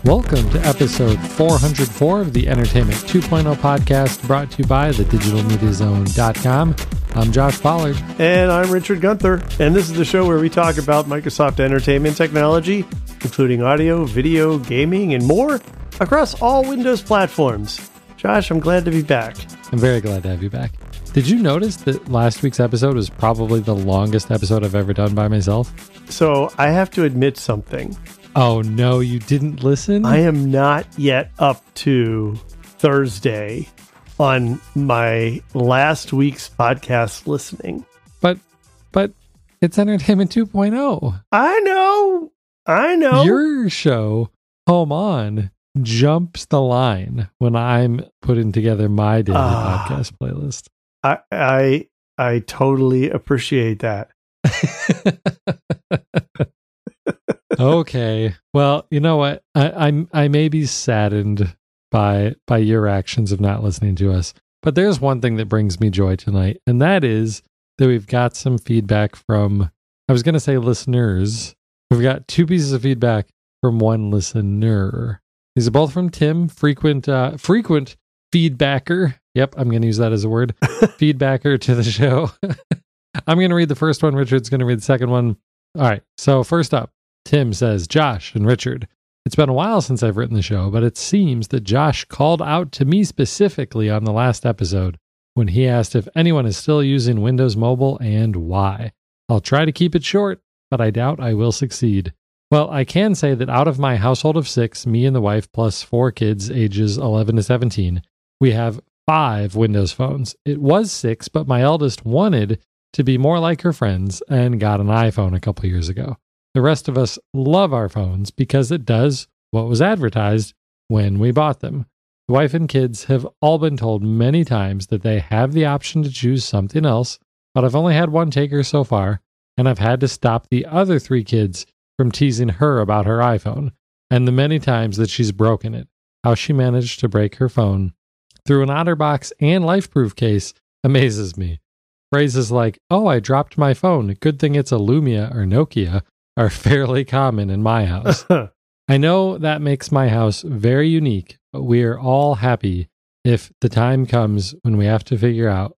Welcome to episode 404 of the Entertainment 2.0 podcast, brought to you by thedigitalmediazone.com. I'm Josh Pollard. And I'm Richard Gunther. And this is the show where we talk about Microsoft entertainment technology, including audio, video, gaming, and more, across all Windows platforms. Josh, I'm glad to be back. I'm very glad to have you back. Did you notice that last week's episode was probably the longest episode I've ever done by myself? So I have to admit something. Oh no, you didn't listen? I am not yet up to Thursday on my last week's podcast listening. But it's Entertainment 2.0. I know. Your show, Home On, jumps the line when I'm putting together my daily podcast playlist. I totally appreciate that. Okay. Well, you know what? I may be saddened by your actions of not listening to us, but there's one thing that brings me joy tonight, and that is that we've got some feedback from, I was going to say listeners. We've got two pieces of feedback from one listener. These are both from Tim, frequent feedbacker. Yep, I'm going to use that as a word. Feedbacker to the show. I'm going to read the first one. Richard's going to read the second one. All right. So first up, Tim says, Josh and Richard, it's been a while since I've written the show, but it seems that Josh called out to me specifically on the last episode when he asked if anyone is still using Windows Mobile and why. I'll try to keep it short, but I doubt I will succeed. Well, I can say that out of my household of 6, me and the wife plus 4 kids ages 11 to 17, we have 5 Windows phones. It was 6, but my eldest wanted to be more like her friends and got an iPhone a couple years ago. The rest of us love our phones because it does what was advertised when we bought them. The wife and kids have all been told many times that they have the option to choose something else, but I've only had one taker so far, and I've had to stop the other 3 kids from teasing her about her iPhone and the many times that she's broken it. How she managed to break her phone through an OtterBox and LifeProof case amazes me. Phrases like, oh, I dropped my phone, good thing it's a Lumia or Nokia, are fairly common in my house. I know that makes my house very unique, but we are all happy if the time comes when we have to figure out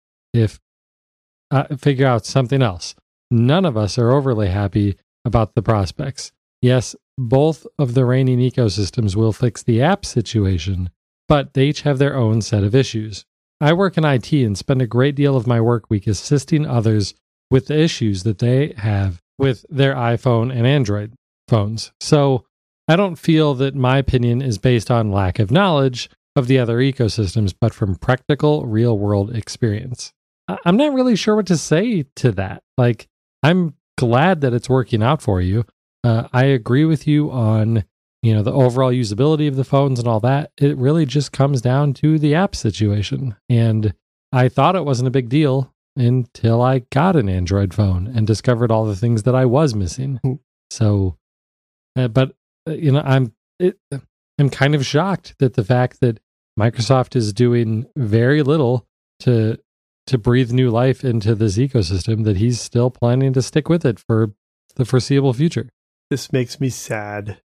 something else. None of us are overly happy about the prospects. Yes, both of the reigning ecosystems will fix the app situation, but they each have their own set of issues. I work in IT and spend a great deal of my work week assisting others with the issues that they have with their iPhone and Android phones. So I don't feel that my opinion is based on lack of knowledge of the other ecosystems, but from practical real-world experience. I'm not really sure what to say to that. Like, I'm glad that it's working out for you. I agree with you on, the overall usability of the phones and all that. It really just comes down to the app situation. And I thought it wasn't a big deal until I got an Android phone and discovered all the things that I was missing. So, I'm kind of shocked that the fact that Microsoft is doing very little to breathe new life into this ecosystem, that he's still planning to stick with it for the foreseeable future. This makes me sad.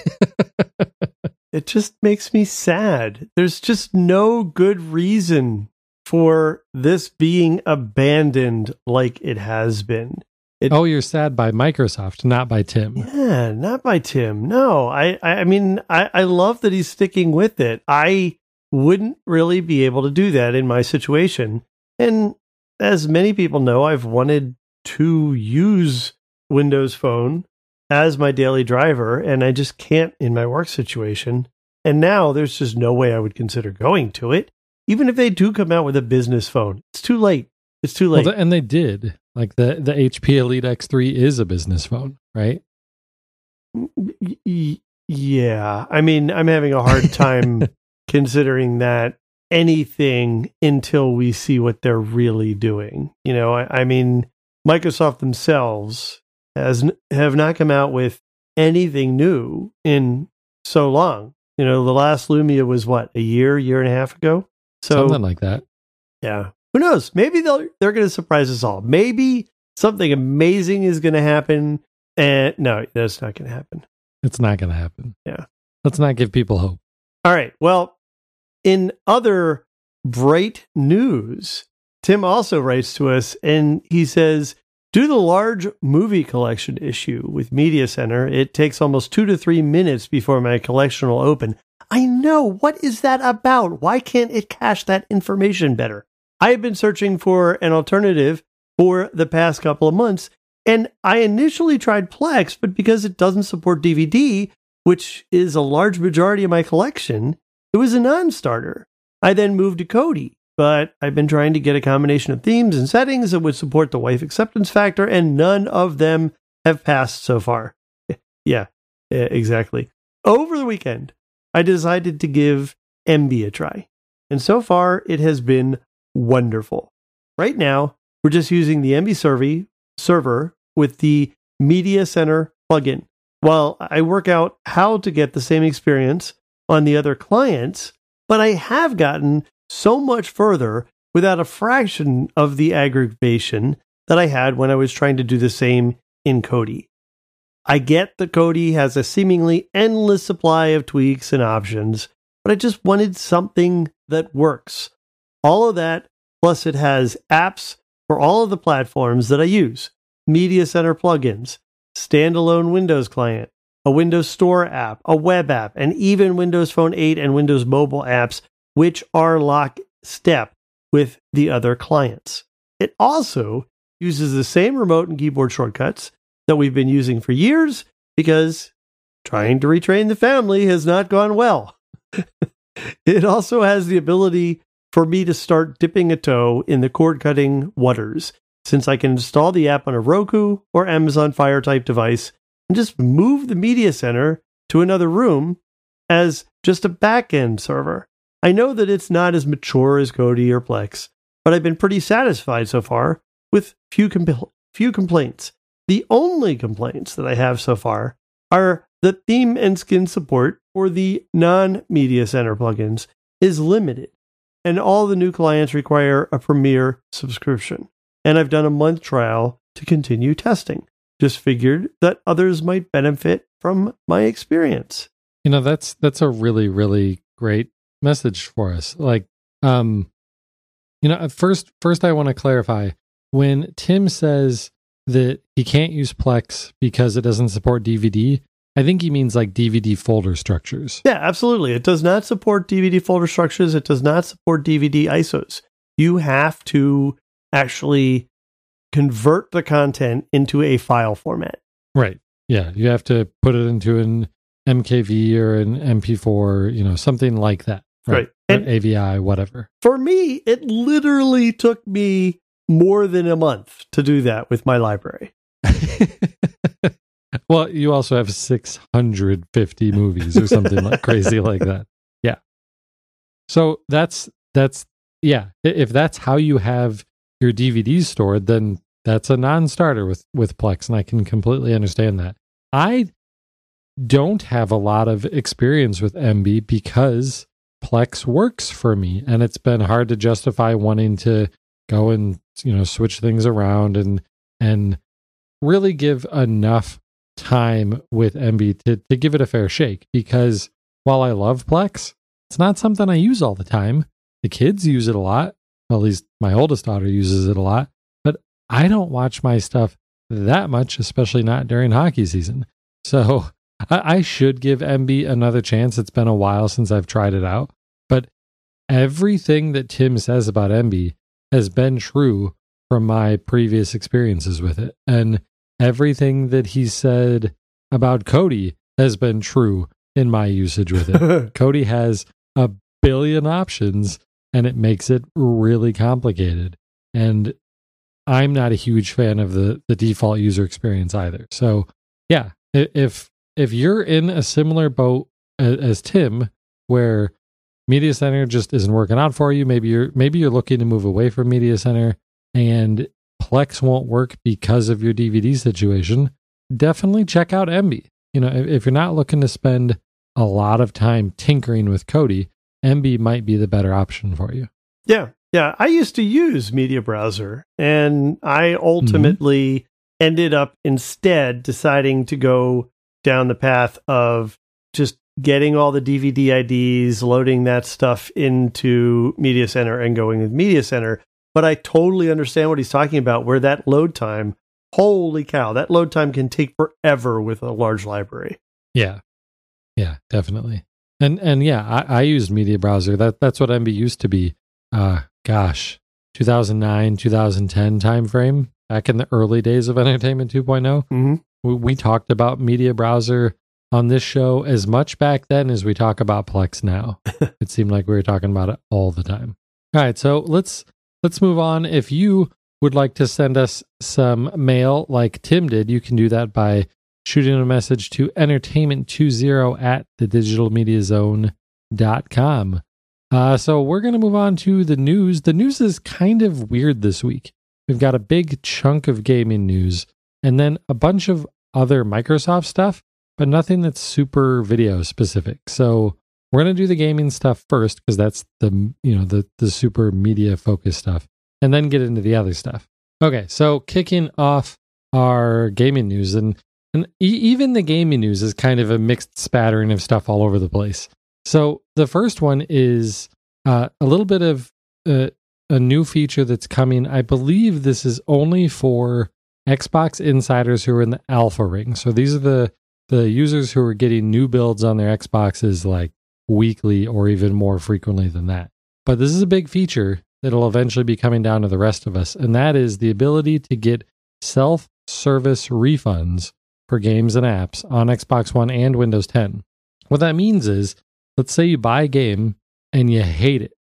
It just makes me sad. There's just no good reason for this being abandoned like it has been. You're sad by Microsoft, not by Tim. Yeah, not by Tim. No, I mean, I love that he's sticking with it. I wouldn't really be able to do that in my situation. And as many people know, I've wanted to use Windows Phone as my daily driver, and I just can't in my work situation. And now there's just no way I would consider going to it. Even if they do come out with a business phone, it's too late. It's too late. Well, and they did. Like the HP Elite X3 is a business phone, right? Yeah. I mean, I'm having a hard time considering that anything until we see what they're really doing. I mean, Microsoft themselves have not come out with anything new in so long. The last Lumia was what, a year and a half ago? So something like that. Yeah. Who knows? Maybe they're going to surprise us all. Maybe something amazing is going to happen. And no, that's not going to happen. It's not going to happen. Yeah. let's not give people hope. All right. Well, in other bright news, Tim also writes to us and he says, due to the large movie collection issue with Media Center, it takes almost 2 to 3 minutes before my collection will open. I know. What is that about? Why can't it cache that information better? I have been searching for an alternative for the past couple of months, and I initially tried Plex, but because it doesn't support DVD, which is a large majority of my collection, it was a non-starter. I then moved to Kodi, but I've been trying to get a combination of themes and settings that would support the wife acceptance factor, and none of them have passed so far. Yeah, exactly. Over the weekend, I decided to give Emby a try, and so far it has been wonderful. Right now, we're just using the Emby server with the Media Center plugin. While I work out how to get the same experience on the other clients, but I have gotten so much further without a fraction of the aggravation that I had when I was trying to do the same in Kodi. I get that Kodi has a seemingly endless supply of tweaks and options, but I just wanted something that works. All of that, plus it has apps for all of the platforms that I use, Media Center plugins, standalone Windows client, a Windows Store app, a web app, and even Windows Phone 8 and Windows Mobile apps, which are lockstep with the other clients. It also uses the same remote and keyboard shortcuts that we've been using for years because trying to retrain the family has not gone well. It also has the ability for me to start dipping a toe in the cord-cutting waters, since I can install the app on a Roku or Amazon Fire type device and just move the Media Center to another room as just a back-end server. I know that it's not as mature as Kodi or Plex, but I've been pretty satisfied so far with few complaints. The only complaints that I have so far are that theme and skin support for the non-Media Center plugins is limited, and all the new clients require a Premiere subscription. And I've done a month trial to continue testing. Just figured that others might benefit from my experience. You know, that's a really, really great message for us. Like, you know, first I want to clarify, when Tim says that he can't use Plex because it doesn't support DVD, I think he means like DVD folder structures. Yeah, absolutely. It does not support DVD folder structures. It does not support DVD ISOs. You have to actually convert the content into a file format. Right. Yeah. You have to put it into an MKV or an MP4, you know, something like that. Right. And AVI, whatever. For me, it literally took me more than a month to do that with my library. Well, you also have 650 movies or something like crazy like that. Yeah. So that's yeah. If that's how you have your DVDs stored, then that's a non-starter with Plex, and I can completely understand that. I don't have a lot of experience with Emby because Plex works for me, and it's been hard to justify wanting to go and, you know, switch things around and really give enough time with Emby to give it a fair shake, because while I love Plex, it's not something I use all the time. The kids use it a lot. Well, at least my oldest daughter uses it a lot, but I don't watch my stuff that much, especially not during hockey season. So I should give Emby another chance. It's been a while since I've tried it out, but everything that Tim says about Emby has been true from my previous experiences with it. And everything that he said about Kodi has been true in my usage with it. Kodi has a billion options, and it makes it really complicated. And I'm not a huge fan of the default user experience either. So yeah, if you're in a similar boat as Tim, where Media Center just isn't working out for you, maybe you're looking to move away from Media Center and Plex won't work because of your DVD situation, definitely check out Emby. You know, if you're not looking to spend a lot of time tinkering with Kodi, Emby might be the better option for you. Yeah. I used to use Media Browser, and I ultimately ended up instead deciding to go down the path of just getting all the DVD IDs, loading that stuff into Media Center and going with Media Center. But I totally understand what he's talking about, where that load time, holy cow, that load time can take forever with a large library. Yeah. Yeah, definitely. And yeah, I used Media Browser. That's what MB used to be. 2009, 2010 timeframe, back in the early days of Entertainment 2.0. Mm-hmm. We talked about Media Browser on this show as much back then as we talk about Plex now. It seemed like we were talking about it all the time. All right, so let's move on. If you would like to send us some mail like Tim did, you can do that by shooting a message to entertainment20@thedigitalmediazone.com. So we're going to move on to the news. The news is kind of weird this week. We've got a big chunk of gaming news and then a bunch of other Microsoft stuff, but nothing that's super video specific. So we're going to do the gaming stuff first because that's the super media focused stuff, and then get into the other stuff. Okay, so kicking off our gaming news, and even the gaming news is kind of a mixed spattering of stuff all over the place. So the first one is a little bit of a new feature that's coming. I believe this is only for Xbox insiders who are in the alpha ring. So these are the users who are getting new builds on their Xboxes like weekly or even more frequently than that. But this is a big feature that'll eventually be coming down to the rest of us, and that is the ability to get self-service refunds for games and apps on Xbox One and Windows 10. What that means is, let's say you buy a game and you hate it.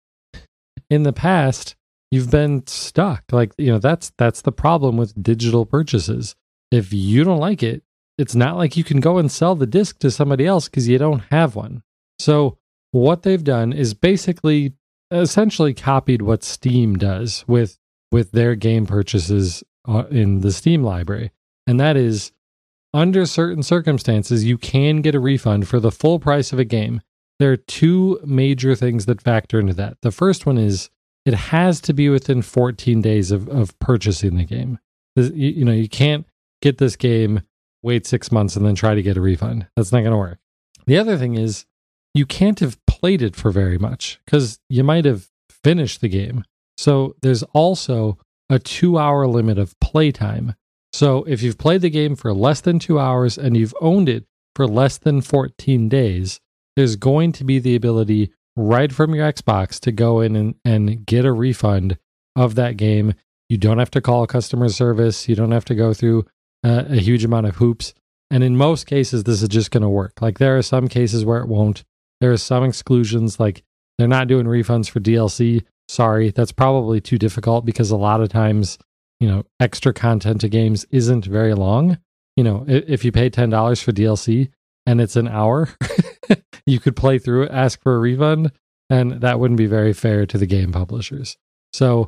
In the past, you've been stuck. That's the problem with digital purchases. If you don't like it, it's not like you can go and sell the disc to somebody else because you don't have one. So what they've done is basically essentially copied what Steam does with their game purchases in the Steam library. And that is, under certain circumstances, you can get a refund for the full price of a game. There are two major things that factor into that. The first one is it has to be within 14 days of purchasing the game. You can't get this game, wait 6 months, and then try to get a refund. That's not going to work. The other thing is you can't have played it for very much because you might have finished the game. So there's also a 2-hour limit of playtime. So if you've played the game for less than 2 hours and you've owned it for less than 14 days, there's going to be the ability right from your Xbox to go in and get a refund of that game. You don't have to call customer service. You don't have to go through a huge amount of hoops. And in most cases, this is just going to work. Like there are some cases where it won't. There are some exclusions, like they're not doing refunds for DLC. Sorry, that's probably too difficult because a lot of times, extra content to games isn't very long. If you pay $10 for DLC and it's an hour, you could play through it, ask for a refund, and that wouldn't be very fair to the game publishers. So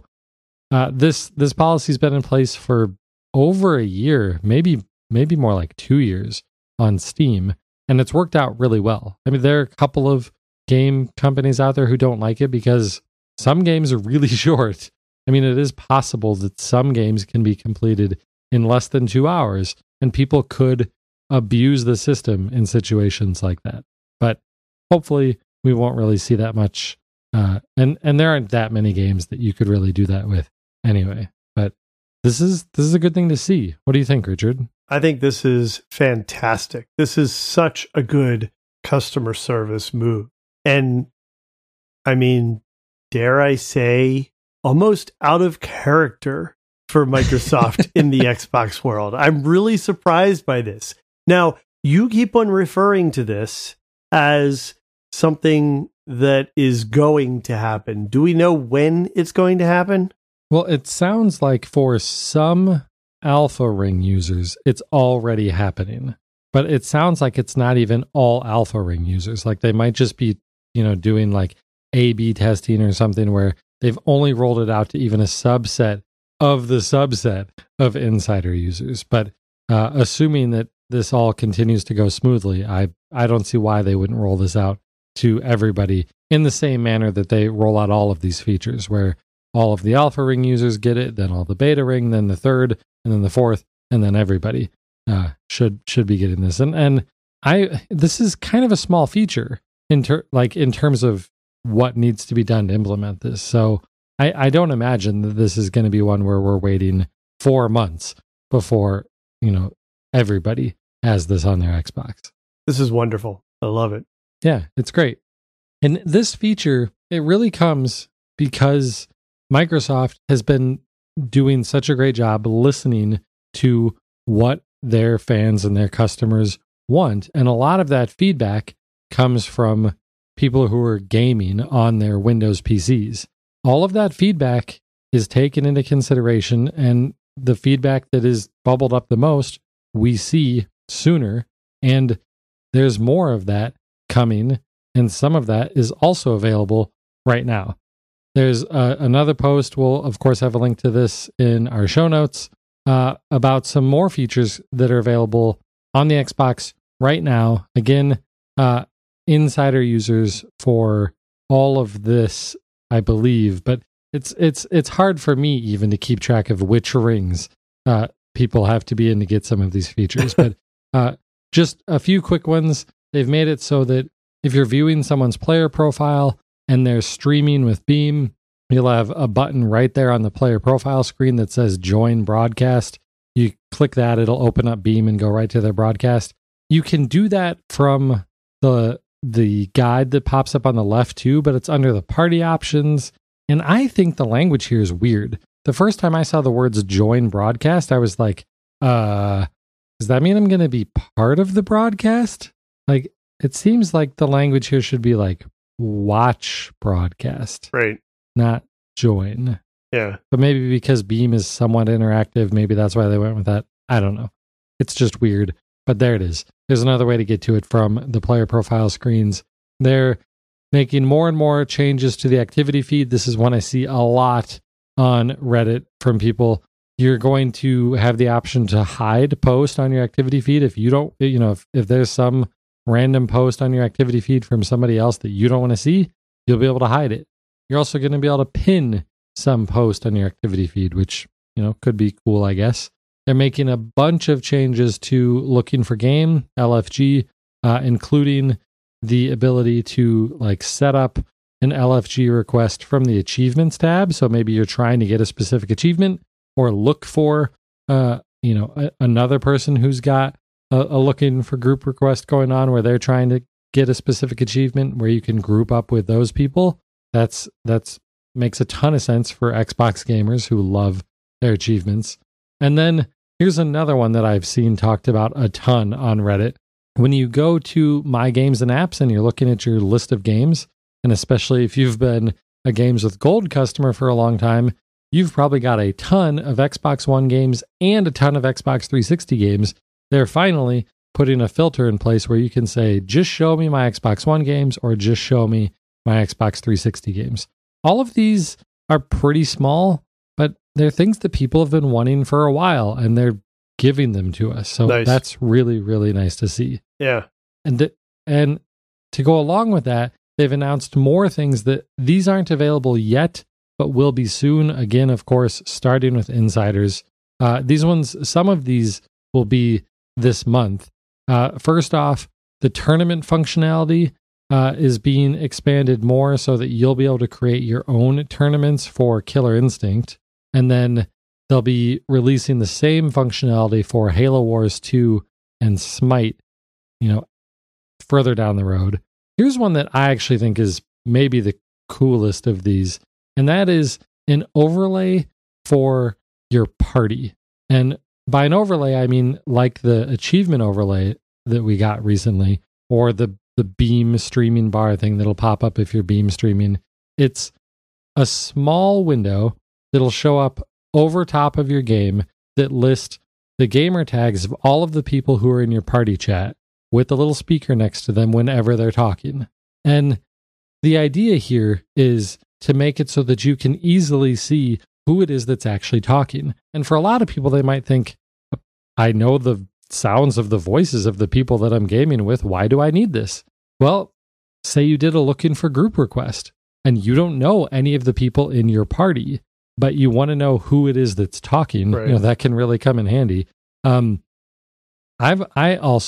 this policy's been in place for over a year, maybe more like 2 years on Steam, and it's worked out really well. I mean, there are a couple of game companies out there who don't like it because some games are really short. I mean, it is possible that some games can be completed in less than 2 hours, and people could abuse the system in situations like that. But hopefully, we won't really see that much. And there aren't that many games that you could really do that with anyway. But this is a good thing to see. What do you think, Richard? I think this is fantastic. This is such a good customer service move. And I mean, dare I say, almost out of character for Microsoft in the Xbox world. I'm really surprised by this. Now, you keep on referring to this as something that is going to happen. Do we know when it's going to happen? Well, it sounds like for some Alpha Ring users, it's already happening. But it sounds like it's not even all Alpha Ring users. Like they might just be, doing like A/B testing or something where they've only rolled it out to even a subset of the subset of insider users. But assuming that this all continues to go smoothly, I don't see why they wouldn't roll this out to everybody in the same manner that they roll out all of these features, where all of the Alpha Ring users get it, then all the Beta Ring, then the third, and then the fourth, and then everybody should be getting this. And this is kind of a small feature in terms of what needs to be done to implement this. So I don't imagine that this is going to be one where we're waiting 4 months before, everybody has this on their Xbox. This is wonderful. I love it. Yeah, it's great. And this feature, it really comes because Microsoft has been doing such a great job listening to what their fans and their customers want. And a lot of that feedback comes from people who are gaming on their Windows PCs. All of that feedback is taken into consideration, and the feedback that is bubbled up the most, we see sooner. And there's more of that coming, and some of that is also available right now. There's another post. We'll, of course, have a link to this in our show notes about some more features that are available on the Xbox right now. Again, insider users for all of this, I believe, but it's hard for me even to keep track of which rings people have to be in to get some of these features. But just a few quick ones. They've made it so that if you're viewing someone's player profile and they're streaming with Beam, you'll have a button right there on the player profile screen that says Join Broadcast. You click that, it'll open up Beam and go right to their broadcast. You can do that from the guide that pops up on the left too, but it's under the party options. And I think the language here is weird. The first time I saw the words Join Broadcast, I was like, does that mean I'm going to be part of the broadcast? Like, it seems like the language here should be like watch broadcast. Right. Not join. Yeah. But maybe because Beam is somewhat interactive, maybe that's why they went with that. I don't know. It's just weird. But there it is. There's another way to get to it from the player profile screens. They're making more and more changes to the activity feed. This is one I see a lot on Reddit from people. You're going to have the option to hide post on your activity feed. If you don't, if there's some random post on your activity feed from somebody else that you don't want to see, you'll be able to hide it. You're also going to be able to pin some post on your activity feed, which, could be cool, I guess. They're making a bunch of changes to looking for game, LFG, including the ability to set up an LFG request from the achievements tab. So maybe you're trying to get a specific achievement or look for, another person who's got a looking for group request going on where they're trying to get a specific achievement where you can group up with those people. That's makes a ton of sense for Xbox gamers who love their achievements. And then here's another one that I've seen talked about a ton on Reddit. When you go to My Games and Apps and you're looking at your list of games, and especially if you've been a Games with Gold customer for a long time, you've probably got a ton of Xbox One games and a ton of Xbox 360 games. They're finally putting a filter in place where you can say, just show me my Xbox One games or just show me my Xbox 360 games. All of these are pretty small, but they're things that people have been wanting for a while, and they're giving them to us. So nice. That's really, really nice to see. Yeah. And to go along with that, they've announced more things that these aren't available yet, but will be soon. Again, of course, starting with insiders. These ones, some of these will be this month. First off, the tournament functionality is being expanded more so that you'll be able to create your own tournaments for Killer Instinct. And then they'll be releasing the same functionality for Halo Wars 2 and Smite, further down the road. Here's one that I actually think is maybe the coolest of these, and that is an overlay for your party. And by an overlay, I mean like the achievement overlay that we got recently, or the Beam streaming bar thing that'll pop up if you're Beam streaming. It's a small window that'll show up over top of your game that list the gamer tags of all of the people who are in your party chat with a little speaker next to them whenever they're talking. And the idea here is to make it so that you can easily see who it is that's actually talking. And for a lot of people, they might think, I know the sounds of the voices of the people that I'm gaming with. Why do I need this? Well, say you did a looking for group request and you don't know any of the people in your party, but you want to know who it is that's talking. Right. That can really come in handy. I also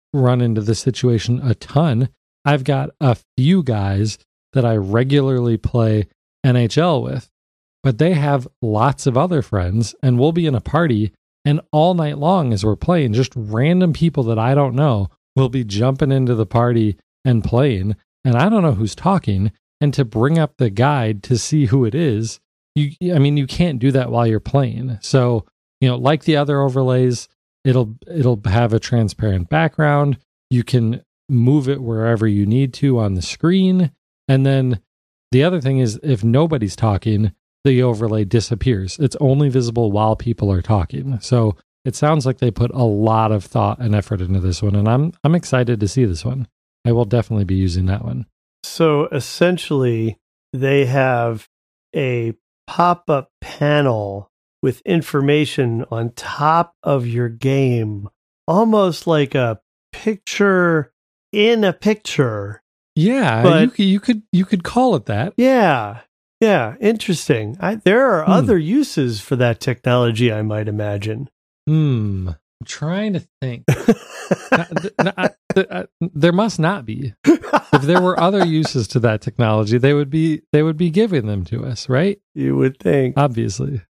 run into this situation a ton. I've got a few guys that I regularly play NHL with, but they have lots of other friends, and we'll be in a party, and all night long as we're playing, just random people that I don't know will be jumping into the party and playing, and I don't know who's talking. And to bring up the guide to see who it is, you can't do that while you're playing. So, like the other overlays, it'll have a transparent background. You can move it wherever you need to on the screen. And then the other thing is, if nobody's talking, the overlay disappears. It's only visible while people are talking. So it sounds like they put a lot of thought and effort into this one, and I'm excited to see this one. I will definitely be using that one. So essentially, they have a pop-up panel with information on top of your game, almost like a picture in a picture. Yeah, but you could call it that. Yeah, interesting. There are other uses for that technology, I might imagine. I'm trying to think. There must not be. If there were other uses to that technology, they would be giving them to us, right? You would think. Obviously.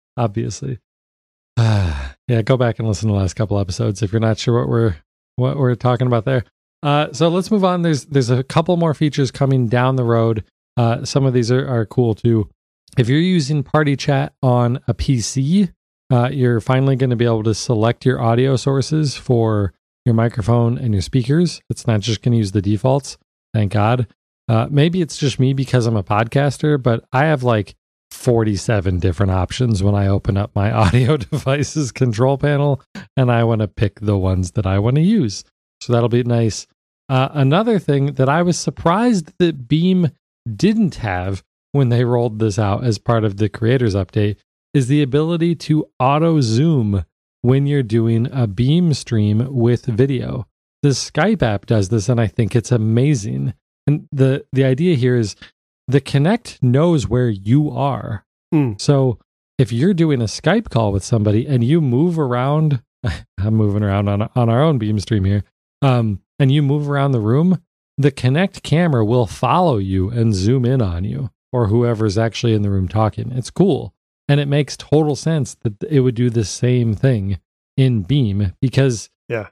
Yeah, go back and listen to the last couple episodes if you're not sure what we're talking about there. So let's move on. There's a couple more features coming down the road. Some of these are cool too. If you're using Party Chat on a PC, you're finally going to be able to select your audio sources for your microphone and your speakers. It's not just going to use the defaults. Thank God. Maybe it's just me because I'm a podcaster, but I have like 47 different options when I open up my audio devices control panel, and I want to pick the ones that I want to use. So that'll be nice. Another thing that I was surprised that Beam didn't have when they rolled this out as part of the creators update is the ability to auto zoom when you're doing a Beam stream with video. The Skype app does this, and I think it's amazing. And the idea here is the Kinect knows where you are. So if you're doing a Skype call with somebody and you move around, I'm moving around on our own Beam stream here, and you move around the room, the Kinect camera will follow you and zoom in on you or whoever's actually in the room talking. It's cool. And it makes total sense that it would do the same thing in Beam because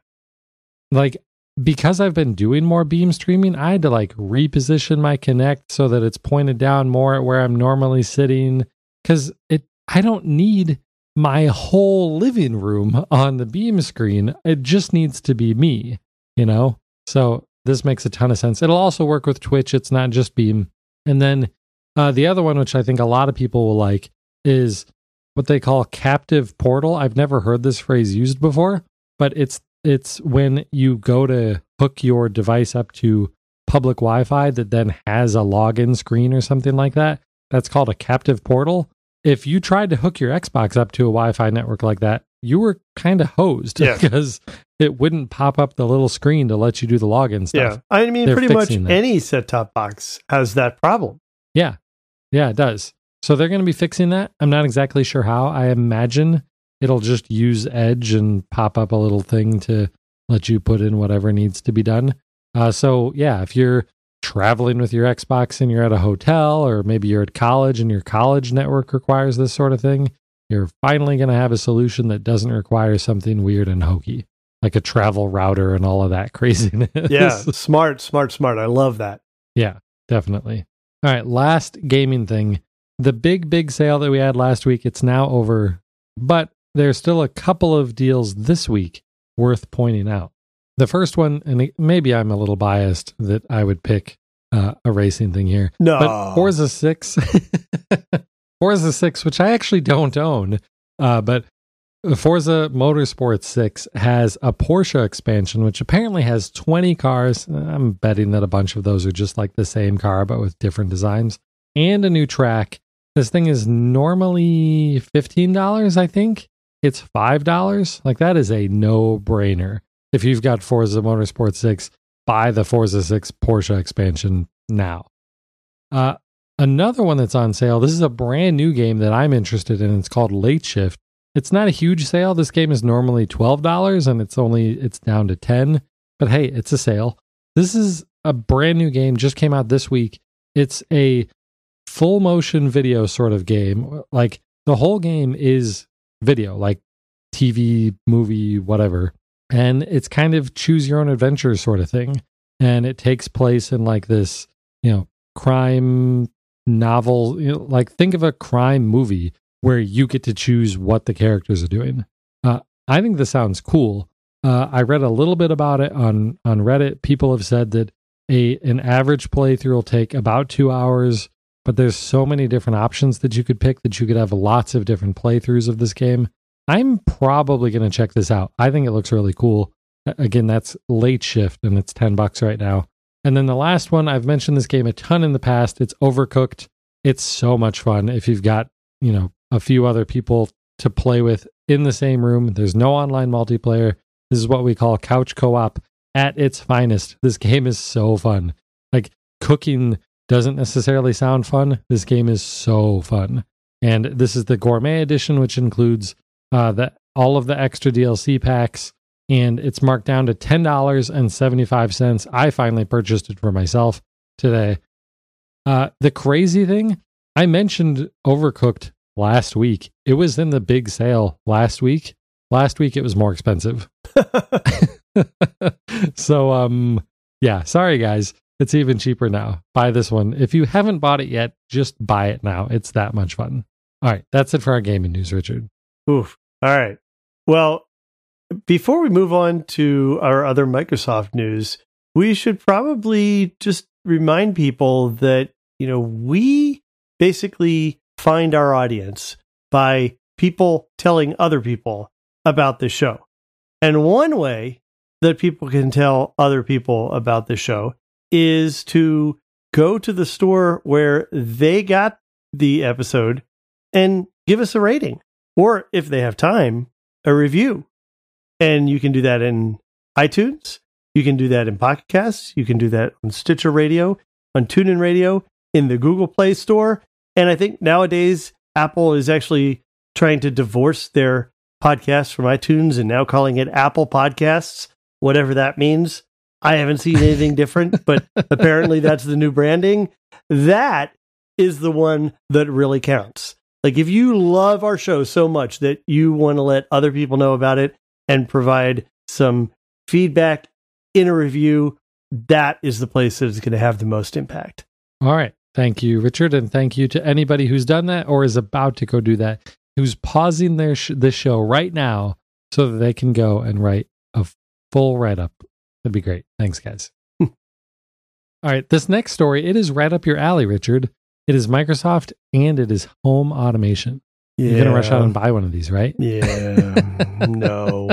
I've been doing more Beam streaming, I had to reposition my Kinect so that it's pointed down more at where I'm normally sitting because I don't need my whole living room on the Beam screen. It just needs to be me, So this makes a ton of sense. It'll also work with Twitch. It's not just Beam. And then the other one, which I think a lot of people will like, is what they call captive portal. I've never heard this phrase used before, but it's when you go to hook your device up to public Wi-Fi that then has a login screen or something like that. That's called a captive portal. If you tried to hook your Xbox up to a Wi-Fi network like that, you were kind of hosed because it wouldn't pop up the little screen to let you do the login stuff. Yeah, I mean, pretty much any set-top box has that problem. Yeah, it does. So they're going to be fixing that. I'm not exactly sure how. I imagine it'll just use Edge and pop up a little thing to let you put in whatever needs to be done. So yeah, if you're traveling with your Xbox and you're at a hotel, or maybe you're at college and your college network requires this sort of thing, you're finally going to have a solution that doesn't require something weird and hokey, like a travel router and all of that craziness. Yeah, smart. I love that. Yeah, definitely. All right, last gaming thing. The big sale that we had last week, it's now over, but there's still a couple of deals this week worth pointing out. The first one, and maybe I'm a little biased that I would pick a racing thing here. No. But Forza 6, which I actually don't own, but Forza Motorsport 6 has a Porsche expansion, which apparently has 20 cars. I'm betting that a bunch of those are just like the same car, but with different designs, and a new track. This thing is normally $15, I think. It's $5. That is a no-brainer. If you've got Forza Motorsport 6, buy the Forza 6 Porsche expansion now. Another one that's on sale, this is a brand new game that I'm interested in. It's called Late Shift. It's not a huge sale. This game is normally $12 and it's down to $10. but hey, it's a sale. This is a brand new game, just came out this week. It's a full motion video sort of game. Like the whole game is video, like TV, movie, whatever. And it's kind of choose your own adventure sort of thing. And it takes place in like this, crime novel, like think of a crime movie where you get to choose what the characters are doing. I think this sounds cool. I read a little bit about it on Reddit. People have said that an average playthrough will take about 2 hours, but there's so many different options that you could pick that you could have lots of different playthroughs of this game. I'm probably going to check this out. I think it looks really cool. Again, that's Late Shift, and it's $10 right now. And then the last one, I've mentioned this game a ton in the past. It's Overcooked. It's so much fun if you've got, a few other people to play with in the same room. There's no online multiplayer. This is what we call couch co-op at its finest. This game is so fun. Like, cooking doesn't necessarily sound fun. This game is so fun. And this is the Gourmet Edition, which includes all of the extra DLC packs, and it's marked down to $10.75. I finally purchased it for myself today. The crazy thing, I mentioned Overcooked last week. It was in the big sale last week. Last week it was more expensive. So, yeah, sorry guys. It's even cheaper now. Buy this one. If you haven't bought it yet, just buy it now. It's that much fun. All right, that's it for our gaming news, Richard. Oof. All right. Well, before we move on to our other Microsoft news, we should probably just remind people that, we basically find our audience by people telling other people about the show. And one way that people can tell other people about the show is to go to the store where they got the episode and give us a rating. Or if they have time, a review. And you can do that in iTunes. You can do that in Pocket Casts. You can do that on Stitcher Radio, on TuneIn Radio, in the Google Play Store. And I think nowadays, Apple is actually trying to divorce their podcasts from iTunes and now calling it Apple Podcasts, whatever that means. I haven't seen anything different, but apparently that's the new branding. That is the one that really counts. Like, if you love our show so much that you want to let other people know about it and provide some feedback in a review, that is the place that is going to have the most impact. All right. Thank you, Richard. And thank you to anybody who's done that or is about to go do that, who's pausing this show right now so that they can go and write a full write-up. That'd be great. Thanks, guys. All right. This next story, it is right up your alley, Richard. It is Microsoft and it is home automation. Yeah. You're going to rush out and buy one of these, right? Yeah. No.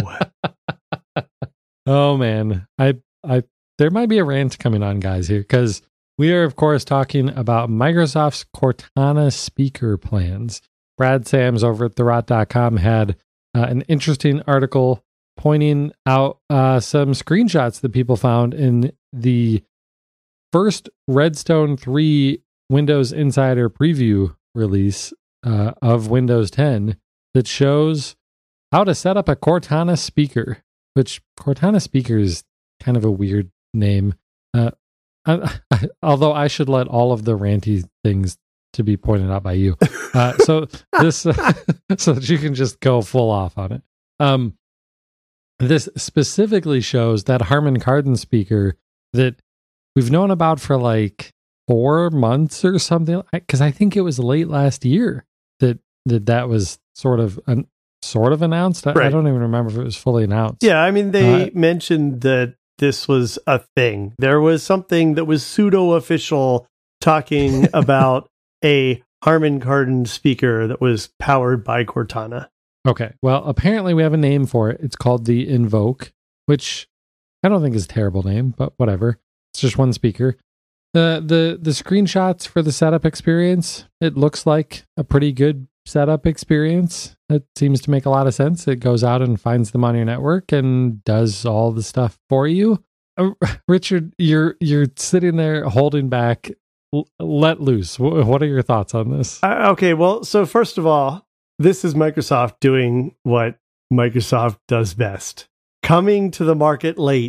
Oh, man. There might be a rant coming on, guys, here, because we are, of course, talking about Microsoft's Cortana speaker plans. Brad Sams over at TheRot.com had an interesting article pointing out some screenshots that people found in the first Redstone 3 Windows Insider preview release of Windows 10 that shows how to set up a Cortana speaker, which Cortana speaker is kind of a weird name. Although I should let all of the ranty things to be pointed out by you. So that you can just go full off on it. This specifically shows that Harman Kardon speaker that we've known about for like 4 months or something, because I think it was late last year that was sort of announced. Right. I don't even remember if it was fully announced. Yeah, I mean, they mentioned that this was a thing. There was something that was pseudo-official talking about a Harman Kardon speaker that was powered by Cortana. Okay, well, apparently we have a name for it. It's called the Invoke, which I don't think is a terrible name, but whatever. It's just one speaker. The screenshots for the setup experience, it looks like a pretty good setup experience. It seems to make a lot of sense. It goes out and finds them on your network and does all the stuff for you. Richard, you're sitting there holding back. Let loose. What are your thoughts on this? Okay, well, so first of all, this is Microsoft doing what Microsoft does best. Coming to the market late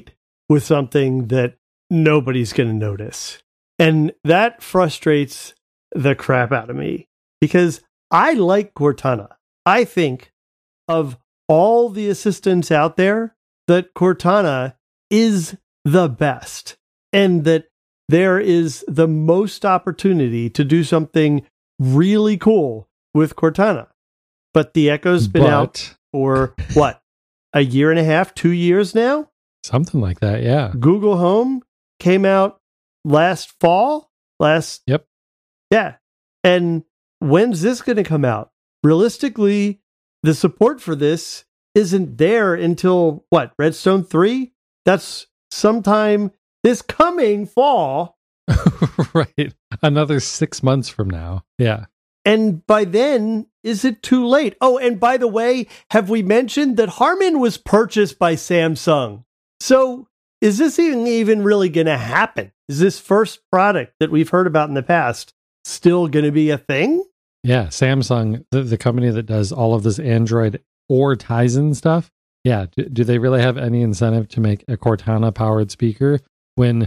with something that nobody's going to notice. And that frustrates the crap out of me because I like Cortana. I think of all the assistants out there that Cortana is the best and that there is the most opportunity to do something really cool with Cortana. But the Echo's been out for what? A year and a half, 2 years now? Something like that, yeah. Google Home came out last fall? Yep. Yeah. And when's this going to come out? Realistically, the support for this isn't there until what? Redstone 3? That's sometime this coming fall. Right. Another 6 months from now. Yeah. And by then, is it too late? Oh, and by the way, have we mentioned that Harman was purchased by Samsung? So is this even really going to happen? Is this first product that we've heard about in the past still going to be a thing? Yeah. Samsung, the company that does all of this Android or Tizen stuff. Yeah. Do they really have any incentive to make a Cortana-powered speaker when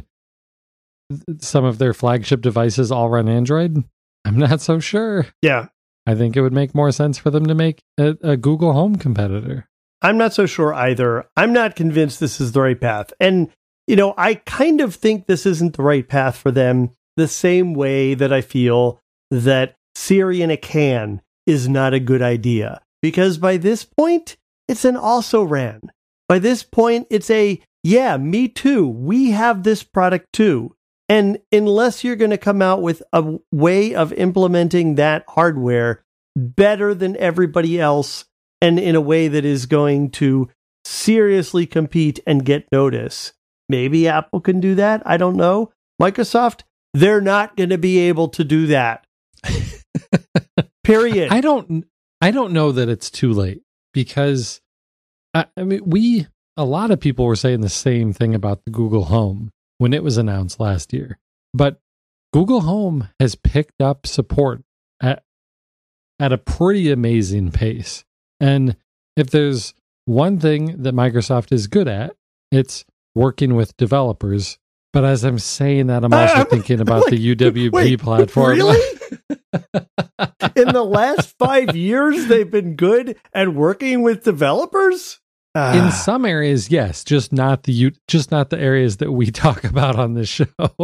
some of their flagship devices all run Android? I'm not so sure. Yeah. I think it would make more sense for them to make a Google Home competitor. I'm not so sure either. I'm not convinced this is the right path. And, I kind of think this isn't the right path for them the same way that I feel that Siri in a can is not a good idea. Because by this point, it's an also-ran. By this point, it's yeah, me too. We have this product too. And unless you're going to come out with a way of implementing that hardware better than everybody else and in a way that is going to seriously compete and get notice, maybe Apple can do that. I don't know. Microsoft, they're not going to be able to do that. Period. I don't know that it's too late because a lot of people were saying the same thing about the Google Home when it was announced last year. But Google Home has picked up support at a pretty amazing pace. And if there's one thing that Microsoft is good at, it's working with developers. But as I'm saying that, I'm also thinking about the UWP platform. Really? In the last 5 years, they've been good at working with developers? In some areas, yes, just not the areas that we talk about on this show.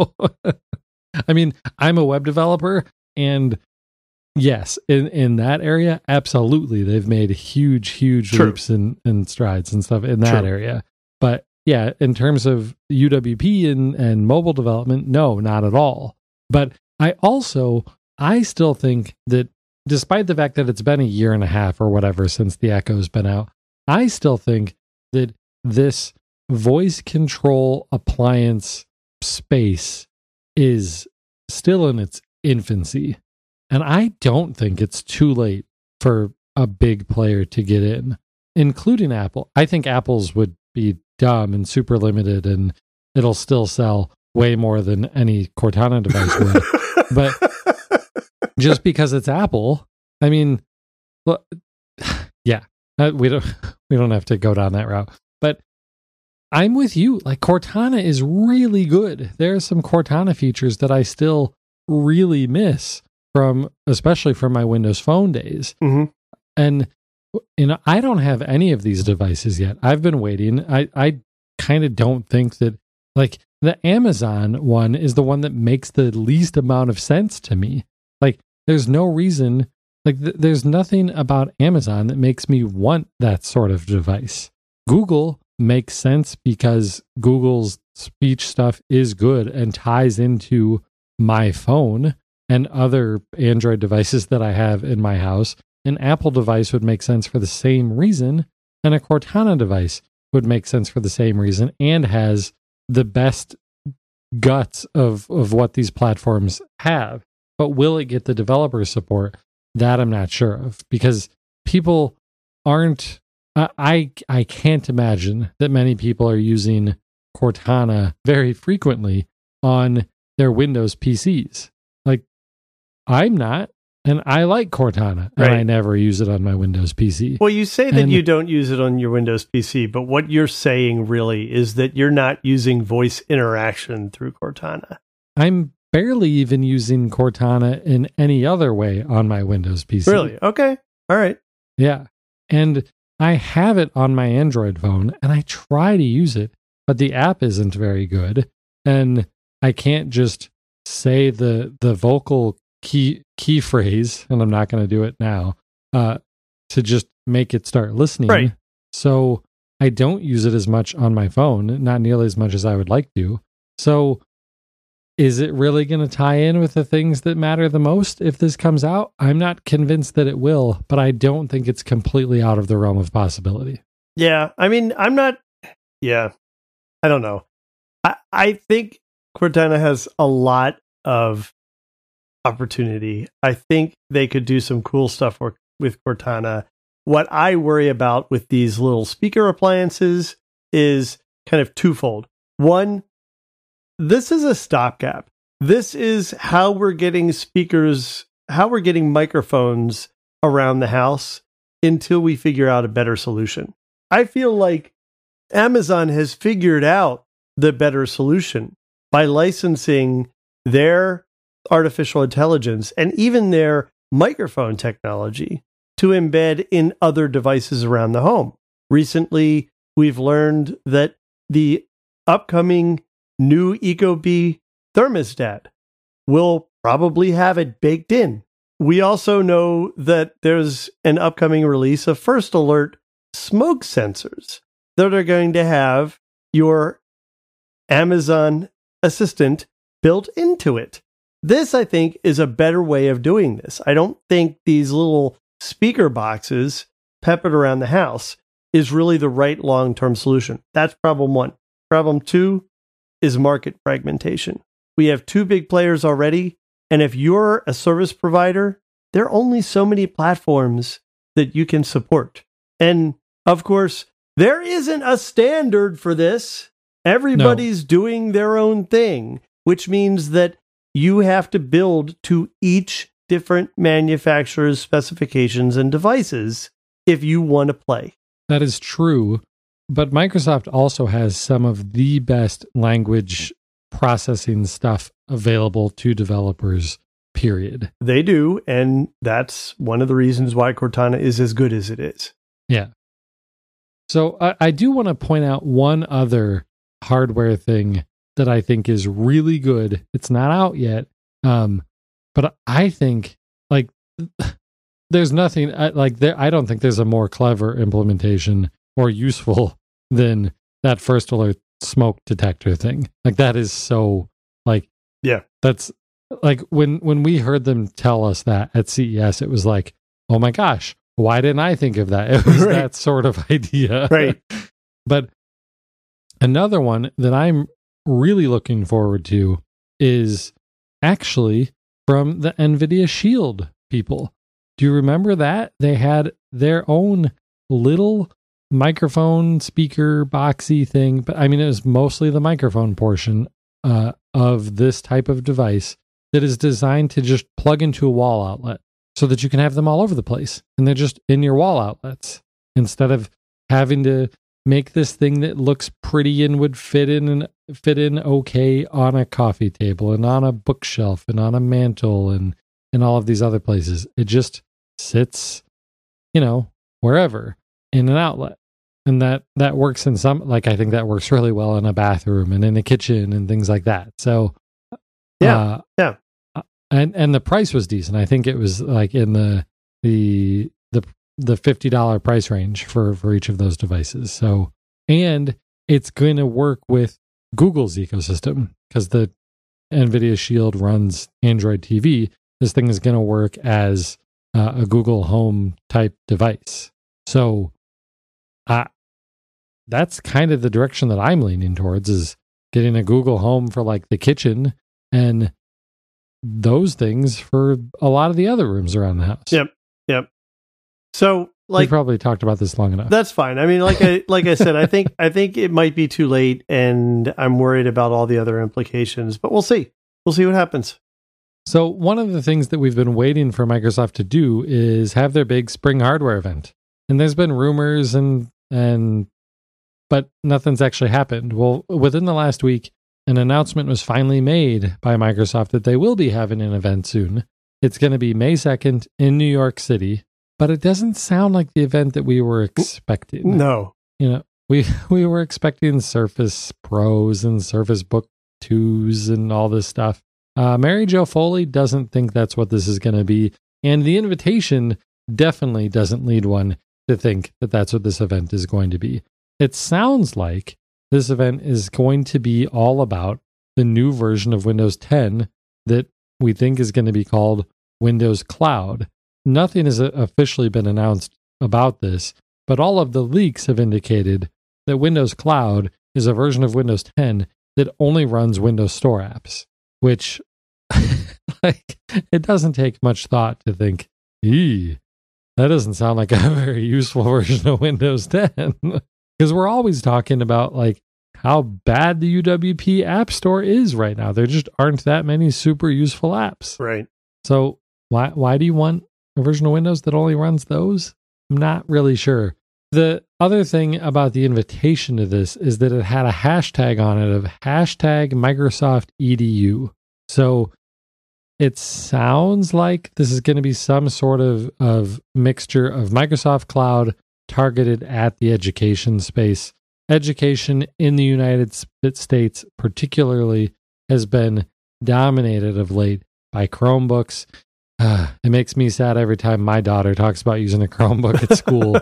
I mean, I'm a web developer, and yes, in that area, absolutely, they've made huge leaps and strides and stuff in that area. But yeah, in terms of UWP and mobile development, no, not at all. But I still think that despite the fact that it's been a year and a half or whatever since the Echo's been out, I still think that this voice control appliance space is still in its infancy. And I don't think it's too late for a big player to get in, including Apple. I think Apple's would be dumb and super limited, and it'll still sell way more than any Cortana device would. But just because it's Apple, I mean, look, yeah. We don't have to go down that route, but I'm with you. Like, Cortana is really good. There are some Cortana features that I still really miss especially from my Windows Phone days. Mm-hmm. And I don't have any of these devices yet. I've been waiting. I kind of don't think that, like, the Amazon one is the one that makes the least amount of sense to me. Like, there's no reason. Like, there's nothing about Amazon that makes me want that sort of device. Google makes sense because Google's speech stuff is good and ties into my phone and other Android devices that I have in my house. An Apple device would make sense for the same reason, and a Cortana device would make sense for the same reason and has the best guts of what these platforms have. But will it get the developer support? That I'm not sure of, because people aren't, I can't imagine that many people are using Cortana very frequently on their Windows PCs. Like, I'm not. And I like Cortana, and I never use it on my Windows PC. Well, you say that you don't use it on your Windows PC, but what you're saying really is that you're not using voice interaction through Cortana. I'm barely even using Cortana in any other way on my Windows PC. Really? Okay. All right. Yeah. And I have it on my Android phone, and I try to use it, but the app isn't very good. And I can't just say the vocal key phrase, and I'm not going to do it now, to just make it start listening. Right. So I don't use it as much on my phone, not nearly as much as I would like to. So is it really going to tie in with the things that matter the most if this comes out? I'm not convinced that it will, but I don't think it's completely out of the realm of possibility. Yeah. I mean, I don't know. I think Cortana has a lot of opportunity. I think they could do some cool stuff with Cortana. What I worry about with these little speaker appliances is kind of twofold. One, this is a stopgap. This is how we're getting speakers, how we're getting microphones around the house until we figure out a better solution. I feel like Amazon has figured out the better solution by licensing their artificial intelligence and even their microphone technology to embed in other devices around the home. Recently, we've learned that the upcoming new Ecobee thermostat will probably have it baked in. We also know that there's an upcoming release of First Alert smoke sensors that are going to have your Amazon Assistant built into it. This, I think, is a better way of doing this. I don't think these little speaker boxes peppered around the house is really the right long-term solution. That's problem one. Problem two is market fragmentation. We have two big players already, and if you're a service provider, there are only so many platforms that you can support. And of course, there isn't a standard for this. Everybody's doing their own thing, which means that you have to build to each different manufacturer's specifications and devices if you want to play. That is true. But Microsoft also has some of the best language processing stuff available to developers, period. They do. And that's one of the reasons why Cortana is as good as it is. Yeah. So I do want to point out one other hardware thing that I think is really good. It's not out yet. But I think like there's nothing like there. I don't think there's a more clever implementation or useful than that First Alert smoke detector thing. Like that is so like, yeah, that's like when we heard them tell us that at CES, it was like, oh my gosh, why didn't I think of that? It was right. that sort of idea. Right. But another one that I'm really looking forward to is actually from the NVIDIA Shield people. Do you remember that? They had their own little microphone speaker boxy thing, but I mean, it was mostly the microphone portion of this type of device that is designed to just plug into a wall outlet so that you can have them all over the place. And they're just in your wall outlets instead of having to make this thing that looks pretty and would fit in okay on a coffee table and on a bookshelf and on a mantle and all of these other places. It just sits, wherever in an outlet. And that works in some, like, I think that works really well in a bathroom and in a kitchen and things like that. So, yeah. And the price was decent. I think it was like in the $50 price range for each of those devices. So, and it's going to work with Google's ecosystem because the NVIDIA Shield runs Android TV. This thing is going to work as a Google Home type device. So, that's kind of the direction that I'm leaning towards, is getting a Google Home for like the kitchen and those things for a lot of the other rooms around the house. Yep. So, like, we probably talked about this long enough. That's fine. I mean, like I said, I think it might be too late, and I'm worried about all the other implications. But we'll see. We'll see what happens. So one of the things that we've been waiting for Microsoft to do is have their big spring hardware event. And there's been rumors but nothing's actually happened. Well, within the last week, an announcement was finally made by Microsoft that they will be having an event soon. It's going to be May 2nd in New York City, but it doesn't sound like the event that we were expecting. No. We were expecting Surface Pros and Surface Book 2s and all this stuff. Mary Jo Foley doesn't think that's what this is going to be, and the invitation definitely doesn't lead one to think that that's what this event is going to be. It sounds like this event is going to be all about the new version of Windows 10 that we think is going to be called Windows Cloud. Nothing has officially been announced about this, but all of the leaks have indicated that Windows Cloud is a version of Windows 10 that only runs Windows Store apps, which it doesn't take much thought to think, that doesn't sound like a very useful version of Windows 10. Because we're always talking about how bad the UWP App Store is right now. There just aren't that many super useful apps. Right. So why do you want a version of Windows that only runs those? I'm not really sure. The other thing about the invitation to this is that it had a hashtag on it of hashtag Microsoft EDU. So it sounds like this is going to be some sort of mixture of Microsoft Cloud targeted at the education space. Education in the United States particularly has been dominated of late by Chromebooks. It makes me sad every time my daughter talks about using a Chromebook at school.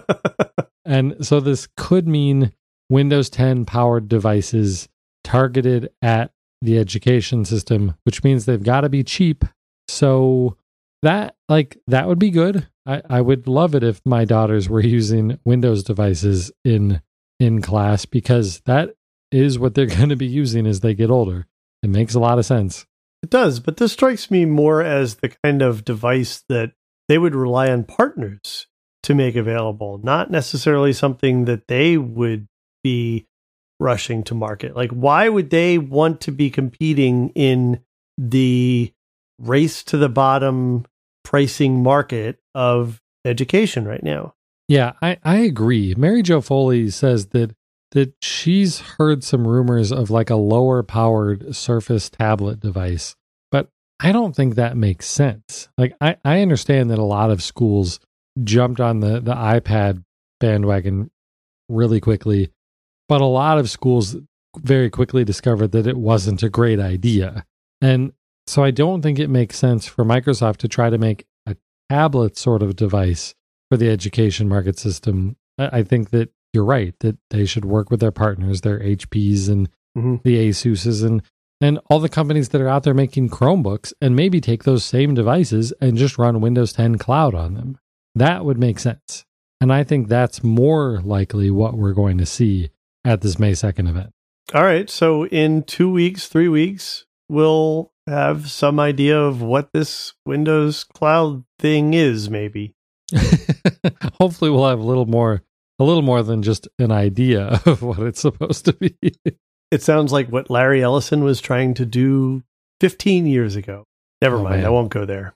And so this could mean Windows 10 powered devices targeted at the education system, which means they've got to be cheap. So that would be good. I would love it if my daughters were using Windows devices in class, because that is what they're going to be using as they get older. It makes a lot of sense. It does, but this strikes me more as the kind of device that they would rely on partners to make available, not necessarily something that they would be rushing to market. Why would they want to be competing in the race to the bottom pricing market of education right now? Yeah, I agree. Mary Jo Foley says that she's heard some rumors of a lower powered Surface tablet device, but I don't think that makes sense. I understand that a lot of schools jumped on the iPad bandwagon really quickly, but a lot of schools very quickly discovered that it wasn't a great idea. And so I don't think it makes sense for Microsoft to try to make a tablet sort of device for the education market system. I think that you're right, that they should work with their partners, their HPs and the Asuses and all the companies that are out there making Chromebooks, and maybe take those same devices and just run Windows 10 Cloud on them. That would make sense. And I think that's more likely what we're going to see at this May 2nd event. All right. So in 2 weeks, 3 weeks, we'll have some idea of what this Windows Cloud thing is, maybe. Hopefully we'll have a little more than just an idea of what it's supposed to be. It sounds like what Larry Ellison was trying to do 15 years ago. Never mind. Man. I won't go there.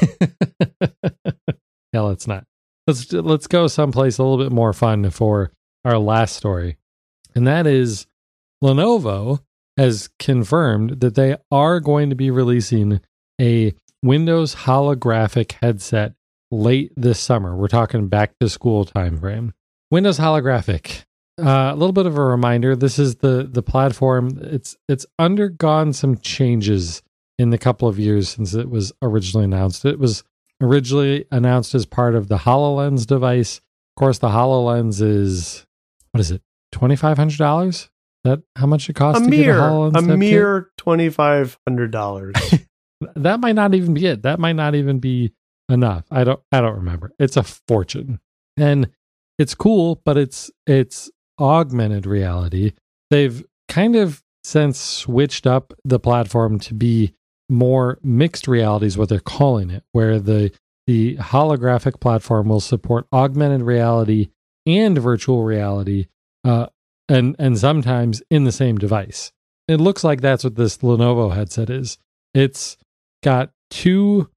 Yeah, let's not. Let's go someplace a little bit more fun for our last story. And that is Lenovo has confirmed that they are going to be releasing a Windows holographic headset late this summer. We're talking back to school timeframe. Windows holographic. A little bit of a reminder. This is the platform. It's undergone some changes in the couple of years since it was originally announced. It was originally announced as part of the HoloLens device. Of course, the HoloLens is, what is it, $2,500? That how much it costs to get a HoloLens? A mere $2,500. That might not even be it. That might not even be enough. I don't remember. It's a fortune. And it's cool, but it's augmented reality. They've kind of since switched up the platform to be more mixed reality is what they're calling it, where the holographic platform will support augmented reality and virtual reality, and sometimes in the same device. It looks like that's what this Lenovo headset is. It's got two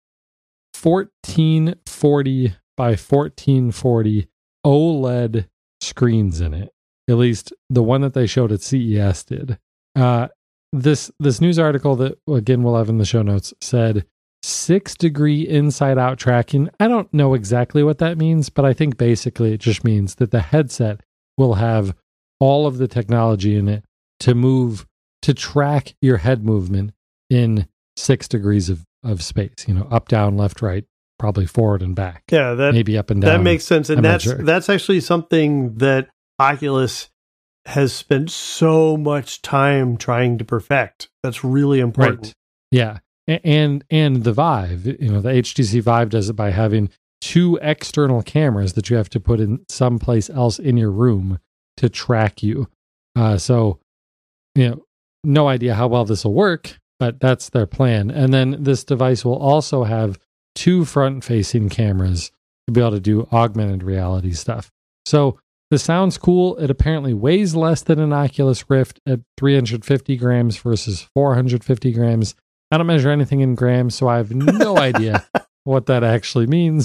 1440 by 1440 OLED screens in it. At least the one that they showed at CES did. This news article that, again, we'll have in the show notes said 6-degree inside-out tracking. I don't know exactly what that means, but I think basically it just means that the headset will have all of the technology in it to track your head movement in 6 degrees of space. Up, down, left, right, probably forward and back. Yeah, maybe up and down. That makes sense, and that's actually something that Oculus has spent so much time trying to perfect. That's really important. Right. Yeah. And the Vive, the HTC Vive does it by having 2 external cameras that you have to put in someplace else in your room to track you. So, no idea how well this will work, but that's their plan. And then this device will also have 2 front-facing cameras to be able to do augmented reality stuff. So this sounds cool. It apparently weighs less than an Oculus Rift at 350 grams versus 450 grams. I don't measure anything in grams, so I have no idea what that actually means.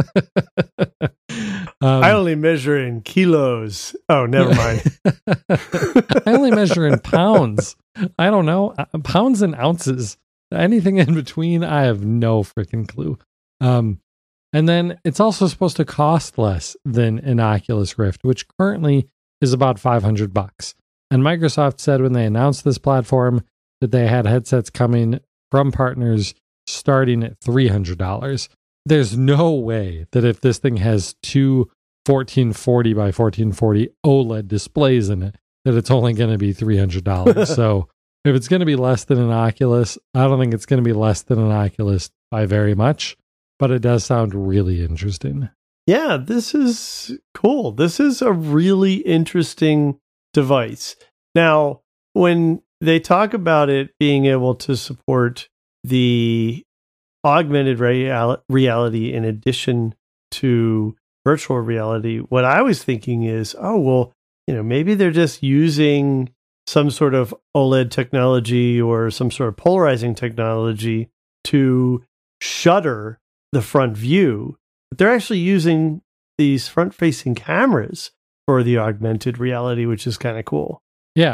I only measure in kilos. Oh, never mind. I only measure in pounds. I don't know. Pounds and ounces. Anything in between, I have no freaking clue. And then it's also supposed to cost less than an Oculus Rift, which currently is about $500. And Microsoft said when they announced this platform that they had headsets coming from partners starting at $300. There's no way that if this thing has 2 1440 by 1440 OLED displays in it, that it's only going to be $300. So if it's going to be less than an Oculus, I don't think it's going to be less than an Oculus by very much. But it does sound really interesting. Yeah, this is cool. This is a really interesting device. Now, when they talk about it being able to support the augmented reality in addition to virtual reality, what I was thinking is, maybe they're just using some sort of OLED technology or some sort of polarizing technology to shutter the front view, but they're actually using these front-facing cameras for the augmented reality, which is kind of cool. Yeah.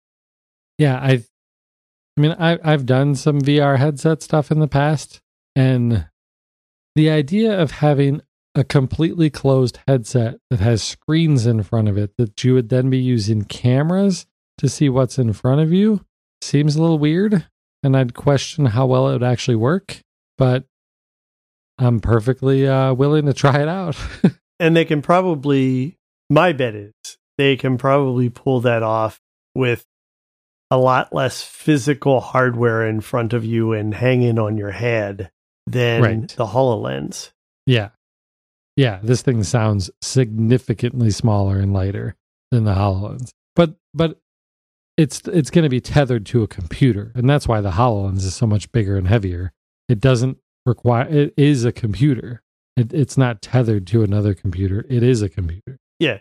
I've done some VR headset stuff in the past, and the idea of having a completely closed headset that has screens in front of it that you would then be using cameras to see what's in front of you seems a little weird, and I'd question how well it would actually work, but I'm perfectly willing to try it out. And they can probably, my bet is, they can probably pull that off with a lot less physical hardware in front of you and hanging on your head than the HoloLens. Yeah. Yeah, this thing sounds significantly smaller and lighter than the HoloLens. But it's going to be tethered to a computer, and that's why the HoloLens is so much bigger and heavier. It doesn't require, it is a computer. It's not tethered to another computer. It is a computer. Yeah.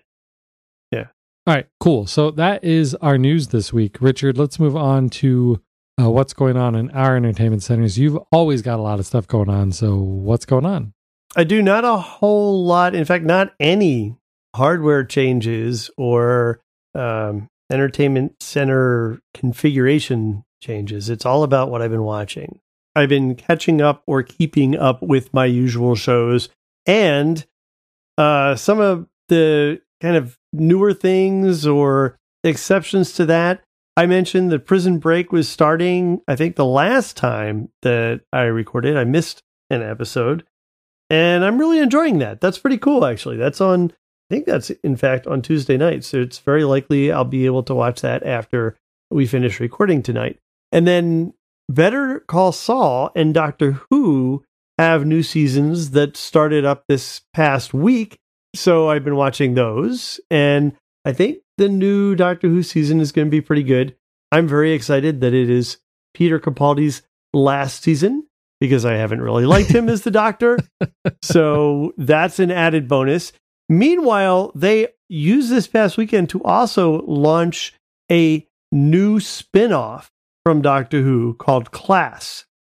All right, cool. So that is our news this week. Richard, let's move on to what's going on in our entertainment centers. You've always got a lot of stuff going on. So what's going on? I do not a whole lot. In fact, not any hardware changes or entertainment center configuration changes. It's all about what I've been watching. I've been catching up or keeping up with my usual shows, and some of the kind of newer things or exceptions to that. I mentioned that Prison Break was starting, I think the last time that I recorded. I missed an episode, and I'm really enjoying that. That's pretty cool, actually. That's on, I think that's in fact on Tuesday night, so it's very likely I'll be able to watch that after we finish recording tonight. And then Better Call Saul and Doctor Who have new seasons that started up this past week. So I've been watching those, and I think the new Doctor Who season is going to be pretty good. I'm very excited that it is Peter Capaldi's last season because I haven't really liked him as the Doctor. So that's an added bonus. Meanwhile, they used this past weekend to also launch a new spin-off from Doctor Who called Class.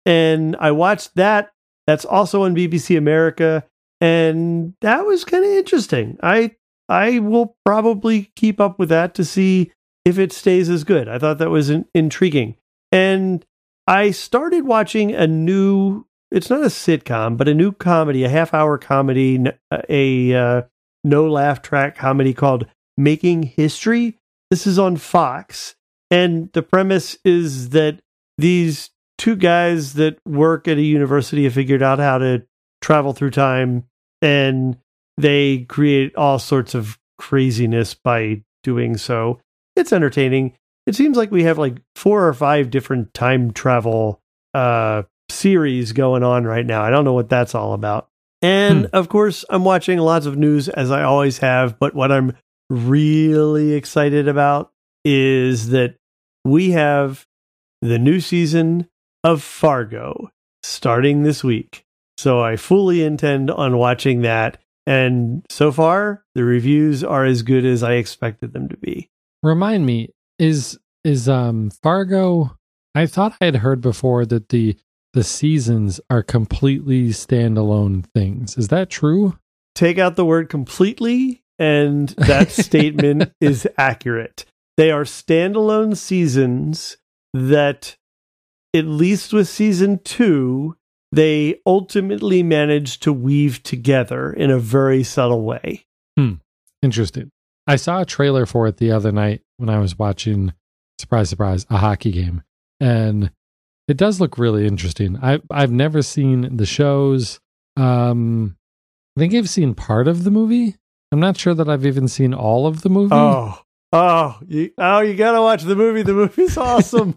And I watched that. That's also on BBC America. And that was kind of interesting. I will probably keep up with that to see if it stays as good. I thought that was intriguing. And I started watching a new, it's not a sitcom, but a new comedy, a half-hour comedy, a no-laugh track comedy called Making History. This is on Fox. And the premise is that these two guys that work at a university have figured out how to travel through time, and they create all sorts of craziness by doing so. It's entertaining. It seems like we have like 4 or 5 different time travel series going on right now. I don't know what that's all about. And of course, I'm watching lots of news as I always have, but what I'm really excited about is that we have the new season of Fargo starting this week. So I fully intend on watching that. And so far, the reviews are as good as I expected them to be. Remind me, is Fargo? I thought I had heard before that the seasons are completely standalone things. Is that true? Take out the word completely, and that statement is accurate. They are standalone seasons that, at least with season 2, they ultimately managed to weave together in a very subtle way. Interesting. I saw a trailer for it the other night when I was watching, surprise, surprise, a hockey game. And it does look really interesting. I've never seen the shows. I think I've seen part of the movie. I'm not sure that I've even seen all of the movie. You gotta watch the movie. The movie's awesome.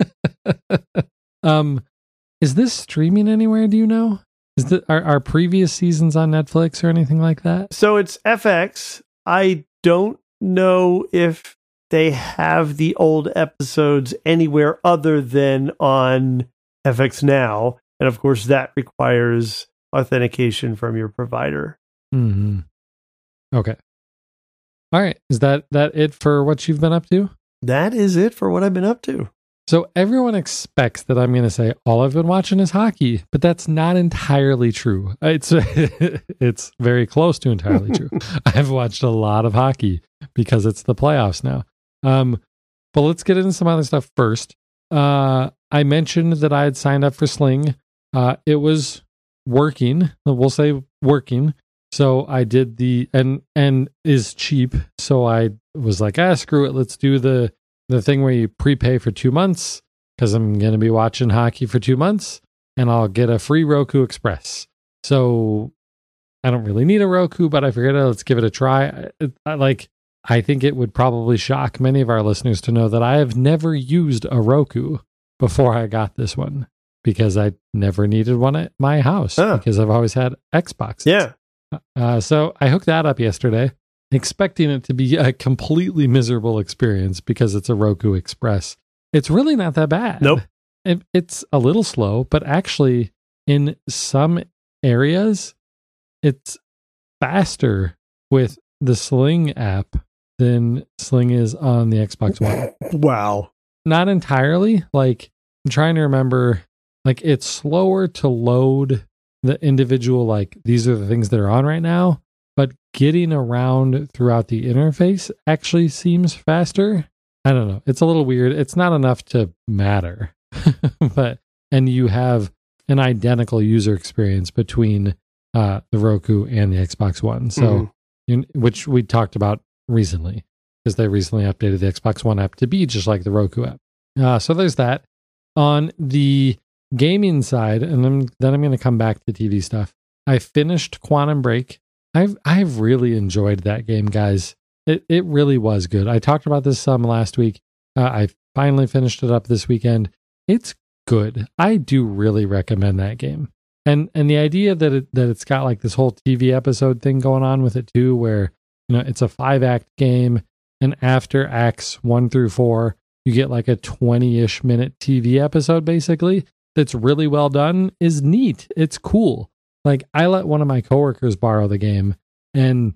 Is this streaming anywhere? Do you know? Are previous seasons on Netflix or anything like that? So it's FX. I don't know if they have the old episodes anywhere other than on FX Now. And of course, that requires authentication from your provider. Mm-hmm. Okay. All right. Is that it for what you've been up to? That is it for what I've been up to. So everyone expects that I'm going to say all I've been watching is hockey, but that's not entirely true. It's very close to entirely true. I've watched a lot of hockey because it's the playoffs now. But let's get into some other stuff first. I mentioned that I had signed up for Sling. It was working. We'll say working. So I did and is cheap. So I was like, screw it. Let's do the thing where you prepay for 2 months because I'm going to be watching hockey for 2 months and I'll get a free Roku Express. So I don't really need a Roku, but I figured let's give it a try. I think it would probably shock many of our listeners to know that I have never used a Roku before I got this one because I never needed one at my house because I've always had Xbox. Yeah. So I hooked that up yesterday, expecting it to be a completely miserable experience because it's a Roku Express. It's really not that bad. Nope. It's a little slow, but actually in some areas, it's faster with the Sling app than Sling is on the Xbox One. Wow. Not entirely. Like, I'm trying to remember, like, it's slower to load the individual, like, these are the things that are on right now, but getting around throughout the interface actually seems faster. I don't know. It's a little weird. It's not enough to matter, and you have an identical user experience between the Roku and the Xbox One. So, which we talked about recently, because they recently updated the Xbox One app to be just like the Roku app. So there's that. On the gaming side, and then I'm going to come back to TV stuff. I finished Quantum Break. I've really enjoyed that game, guys. It really was good. I talked about this some last week. I finally finished it up this weekend. It's good. I do really recommend that game. And the idea that it's got like this whole TV episode thing going on with it too, where it's a 5-act game, and after acts 1 through 4, you get like a 20-ish minute TV episode basically. That's really well done, is neat. It's cool. Like, I let one of my coworkers borrow the game, and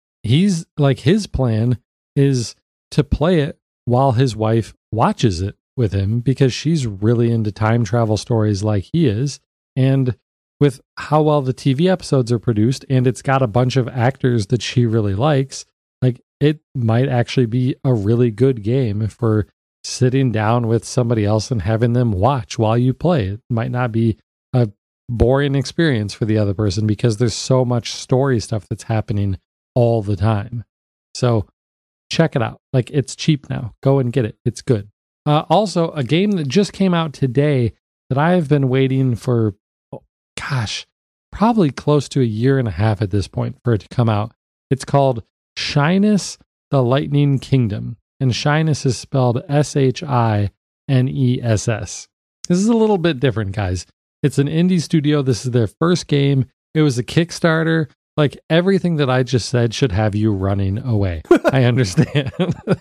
he's like, his plan is to play it while his wife watches it with him because she's really into time travel stories like he is. And with how well the TV episodes are produced, and it's got a bunch of actors that she really likes, like it might actually be a really good game for sitting down with somebody else and having them watch while you play. It might not be a boring experience for the other person because there's so much story stuff that's happening all the time. So check it out. Like, it's cheap now. Go and get it. It's good. Also, a game that just came out today that I have been waiting for, probably close to a year and a half at this point for it to come out. It's called Shyness: The Lightning Kingdom. And Shyness is spelled Shiness. This is a little bit different, guys. It's an indie studio. This is their first game. It was a Kickstarter. Like, everything that I just said should have you running away. I understand.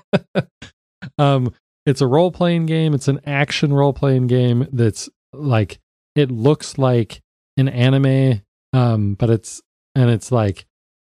It's a role-playing game. It's an action role-playing game that's like, it looks like an anime, but it's like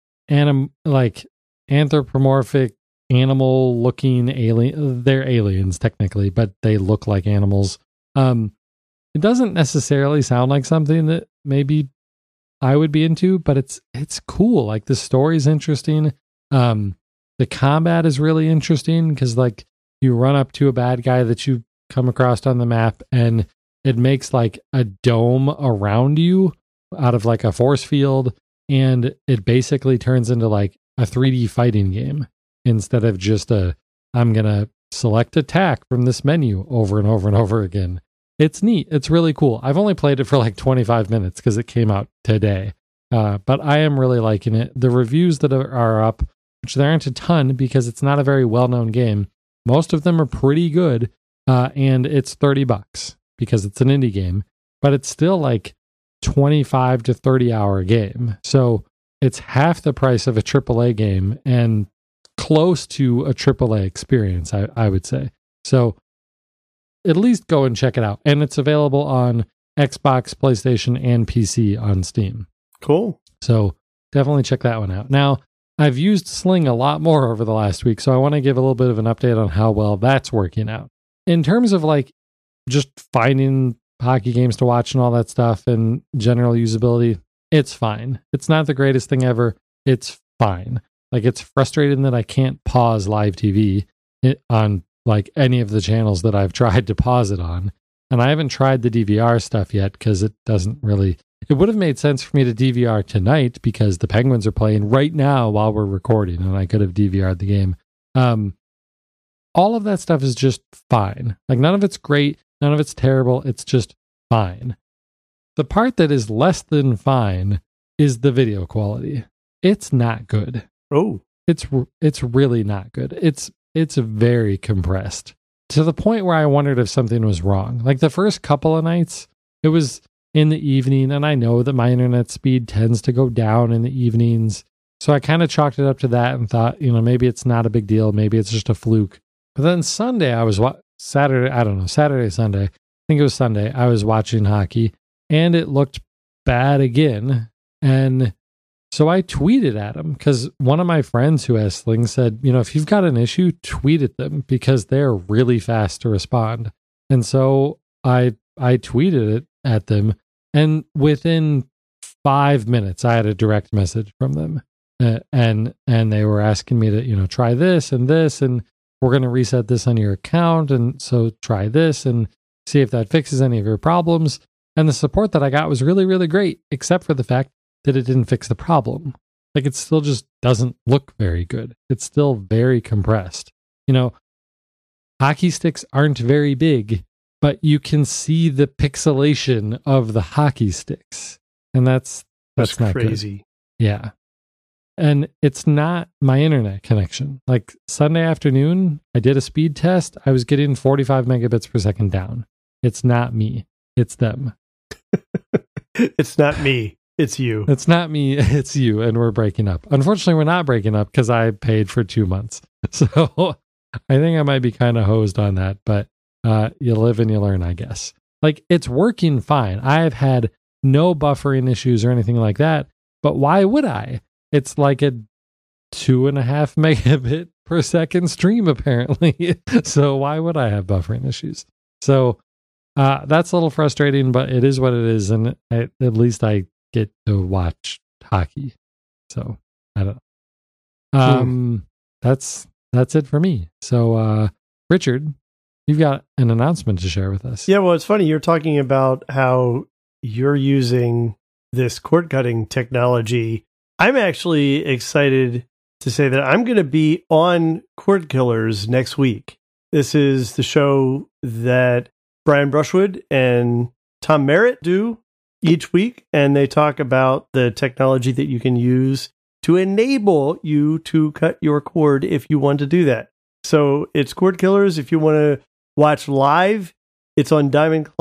anthropomorphic animal-looking alien. They're aliens technically, but they look like animals. It doesn't necessarily sound like something that maybe I would be into, but it's cool. Like, the story's interesting. The combat is really interesting because, like, you run up to a bad guy that you come across on the map, and it makes like a dome around you out of like a force field, and it basically turns into like a 3D fighting game instead of just I'm gonna select attack from this menu over and over and over again. It's neat. It's really cool. I've only played it for like 25 minutes because it came out today. But I am really liking it. The reviews that are up, which there aren't a ton because it's not a very well-known game, most of them are pretty good. And it's $30 because it's an indie game, but it's still like 25 to 30 hour game. So it's half the price of a AAA game and close to a AAA experience, I would say. So at least go and check it out. And it's available on Xbox, PlayStation, and PC on Steam. Cool. So definitely check that one out. Now, I've used Sling a lot more over the last week, so I want to give a little bit of an update on how well that's working out. In terms of like just finding hockey games to watch and all that stuff and general usability, it's fine. It's not the greatest thing ever. It's fine. Like, it's frustrating that I can't pause live TV on like any of the channels that I've tried to pause it on. And I haven't tried the DVR stuff yet because it would have made sense for me to DVR tonight because the Penguins are playing right now while we're recording and I could have DVR'd the game. All of that stuff is just fine. Like, none of it's great. None of it's terrible. It's just fine. The part that is less than fine is the video quality. It's not good. Oh, it's really not good. It's very compressed to the point where I wondered if something was wrong. Like, the first couple of nights, it was in the evening, and I know that my internet speed tends to go down in the evenings. So I kind of chalked it up to that and thought, maybe it's not a big deal. Maybe it's just a fluke. But then Sunday, Sunday, I think it was Sunday, I was watching hockey, and it looked bad again. And so I tweeted at him because one of my friends who has Sling said, if you've got an issue, tweet at them because they're really fast to respond. And so I tweeted it at them, and within 5 minutes, I had a direct message from them, and they were asking me to try this, and we're going to reset this on your account, and so try this and see if that fixes any of your problems. And the support that I got was really, really great, except for the fact that it didn't fix the problem. Like, it still just doesn't look very good. It's still very compressed. Hockey sticks aren't very big, but you can see the pixelation of the hockey sticks. And that's not crazy. Good. Yeah. And it's not my internet connection. Like, Sunday afternoon, I did a speed test. I was getting 45 megabits per second down. It's not me. It's them. It's not me. It's you. It's not me. It's you. And we're breaking up. Unfortunately, we're not breaking up because I paid for 2 months. So I think I might be kind of hosed on that. But you live and you learn, I guess. Like, it's working fine. I've had no buffering issues or anything like that. But why would I? It's like a 2.5 megabit per second stream, apparently. So why would I have buffering issues? So that's a little frustrating, but it is what it is. And at least I get to watch hockey. So I don't know. That's it for me. So Richard, you've got an announcement to share with us. Yeah, well, it's funny. You're talking about how you're using this cord cutting technology. I'm actually excited to say that I'm going to be on Cord Killers next week. This is the show that Brian Brushwood and Tom Merritt do each week, and they talk about the technology that you can use to enable you to cut your cord if you want to do that. So it's Cord Killers. If you want to watch live, it's on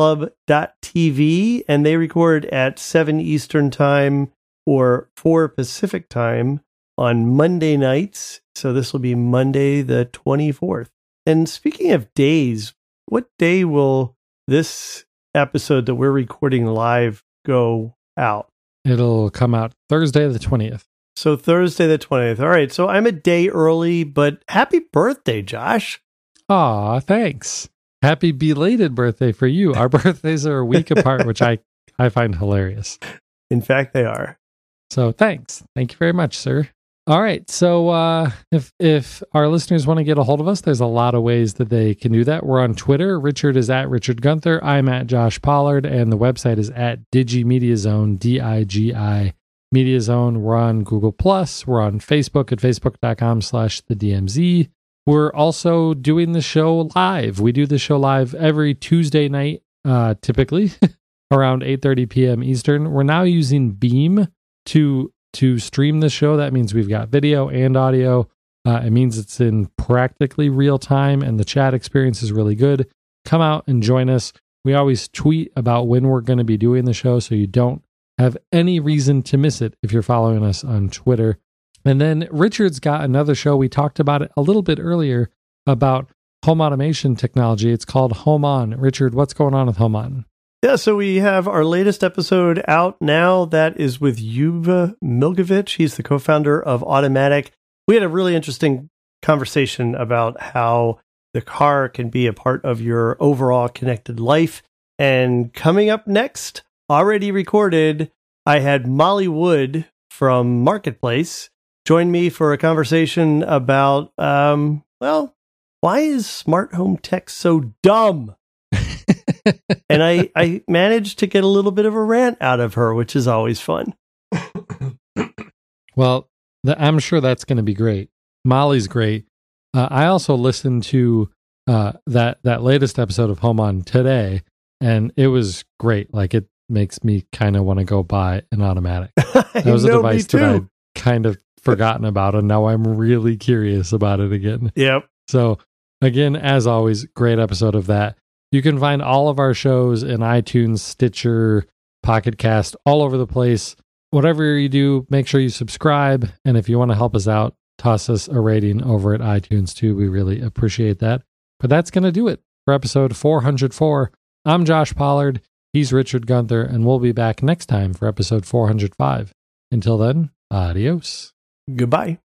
diamondclub.tv, and they record at 7 Eastern Time or 4 Pacific Time on Monday nights. So this will be Monday the 24th. And speaking of days, what day will this episode that we're recording live go out? It'll come out Thursday the 20th. So Thursday the 20th. All right. So I'm a day early, but happy birthday, Josh. Aw, thanks. Happy belated birthday for you. Our birthdays are a week apart, which I find hilarious. In fact, they are. So thanks. Thank you very much, sir. All right. So if our listeners want to get a hold of us, there's a lot of ways that they can do that. We're on Twitter. Richard is at Richard Gunther. I'm at Josh Pollard. And the website is at DigiMediaZone, DIGI MediaZone. We're on Google+. We're on Facebook at facebook.com/thedmz. We're also doing the show live. We do the show live every Tuesday night, typically around 8:30 p.m. Eastern. We're now using Beam to stream the show. That means we've got video and audio. It means it's in practically real time, and the chat experience is really good. Come out and join us. We always tweet about when we're going to be doing the show, so you don't have any reason to miss it if you're following us on Twitter. And then Richard's got another show. We talked about it a little bit earlier about home automation technology. It's called Home On. Richard, what's going on with Home On? Yeah, so we have our latest episode out now. That is with Yuva Milkovich. He's the co-founder of Automatic. We had a really interesting conversation about how the car can be a part of your overall connected life. And coming up next, already recorded, I had Molly Wood from Marketplace join me for a conversation about, why is smart home tech so dumb? And I managed to get a little bit of a rant out of her, which is always fun. Well, I'm sure that's going to be great. Molly's great. I also listened to that latest episode of Home On today, and it was great. Like, it makes me kind of want to go buy an Automatic. That was a device that I'd kind of forgotten about, and now I'm really curious about it again. Yep. So, again, as always, great episode of that. You can find all of our shows in iTunes, Stitcher, Pocket Cast, all over the place. Whatever you do, make sure you subscribe. And if you want to help us out, toss us a rating over at iTunes too. We really appreciate that. But that's going to do it for episode 404. I'm Josh Pollard. He's Richard Gunther. And we'll be back next time for episode 405. Until then, adios. Goodbye.